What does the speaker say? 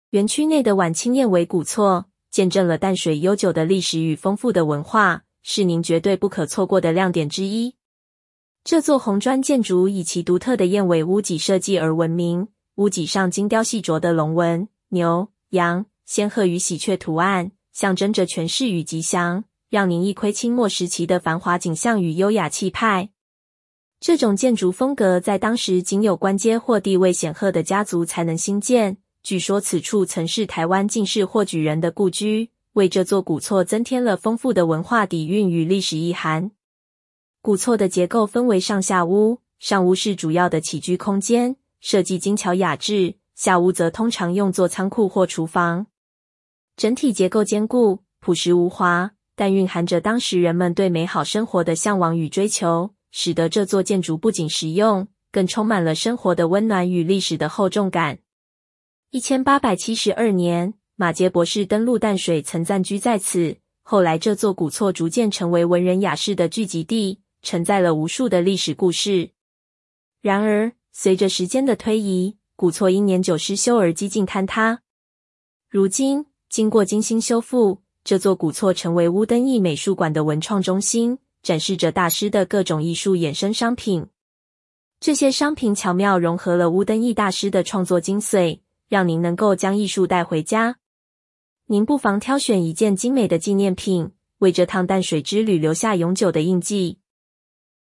园区内的晚清燕尾古厝，见证了淡水悠久的历史与丰富的文化，是您绝对不可错过的亮点之一。这座红砖建筑以其独特的燕尾屋脊设计而闻名，屋脊上精雕细琢的龙纹、牛、羊、仙鹤与喜鹊图案，象征着权势与吉祥，让您一窥清末时期的繁华景象与优雅气派。这种建筑风格在当时仅有官阶或地位显赫的家族才能兴建，据说此处曾是台湾进士或举人的故居，为这座古厝增添了丰富的文化底蕴与历史意涵。古厝的结构分为上下屋，上屋是主要的起居空间，设计精巧雅致，下屋则通常用作仓库或厨房。整体结构坚固，朴实无华，但蕴含着当时人们对美好生活的向往与追求，使得这座建筑不仅实用，更充满了生活的温暖与历史的厚重感。1872年，马偕博士登陆淡水，曾暂居在此。后来这座古厝逐渐成为文人雅士的聚集地，承载了无数的历史故事。然而，随着时间的推移，古厝因年久失修而几近坍塌。如今，经过精心修复，这座古厝成为乌登义美术馆的文创中心，展示着大师的各种艺术衍生商品。这些商品巧妙融合了乌登义大师的创作精髓，让您能够将艺术带回家。您不妨挑选一件精美的纪念品，为这趟淡水之旅留下永久的印记。